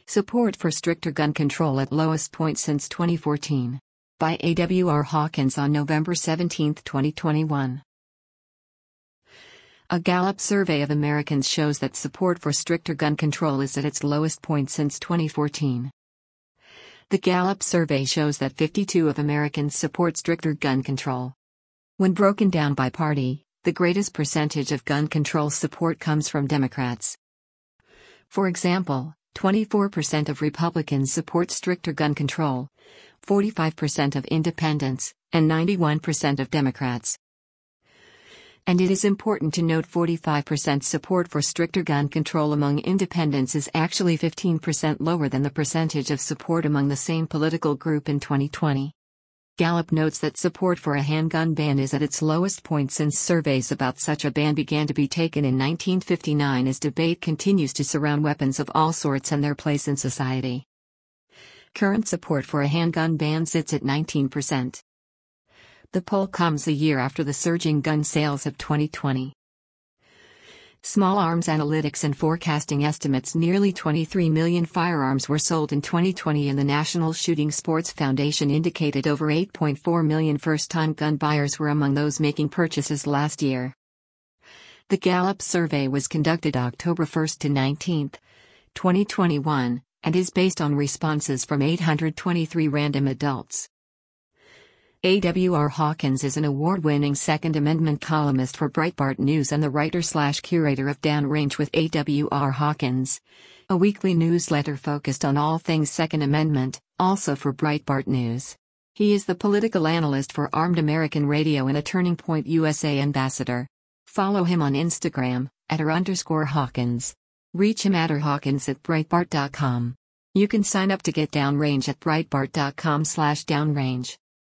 Support for stricter gun control at lowest point since 2014. By A.W.R. Hawkins on November 17, 2021. A Gallup survey of Americans shows that support for stricter gun control is at its lowest point since 2014. The Gallup survey shows that 52% of Americans support stricter gun control. When broken down by party, the greatest percentage of gun control support comes from Democrats. For example, 24% of Republicans support stricter gun control, 45% of independents, and 91% of Democrats. And it is important to note 45% support for stricter gun control among independents is actually 15% lower than the percentage of support among the same political group in 2020. Gallup notes that support for a handgun ban is at its lowest point since surveys about such a ban began to be taken in 1959 as debate continues to surround weapons of all sorts and their place in society. Current support for a handgun ban sits at 19%. The poll comes a year after the surging gun sales of 2020. Small Arms Analytics and Forecasting estimates nearly 23 million firearms were sold in 2020, and the National Shooting Sports Foundation indicated over 8.4 million first-time gun buyers were among those making purchases last year. The Gallup survey was conducted October 1 to 19, 2021, and is based on responses from 823 random adults. A.W.R. Hawkins is an award-winning Second Amendment columnist for Breitbart News and the writer/curator of Downrange with A.W.R. Hawkins, a weekly newsletter focused on all things Second Amendment, also for Breitbart News. He is the political analyst for Armed American Radio and a Turning Point USA ambassador. Follow him on Instagram, @r_Hawkins. Reach him at @Hawkins@Breitbart.com. You can sign up to get Downrange at Breitbart.com/Downrange.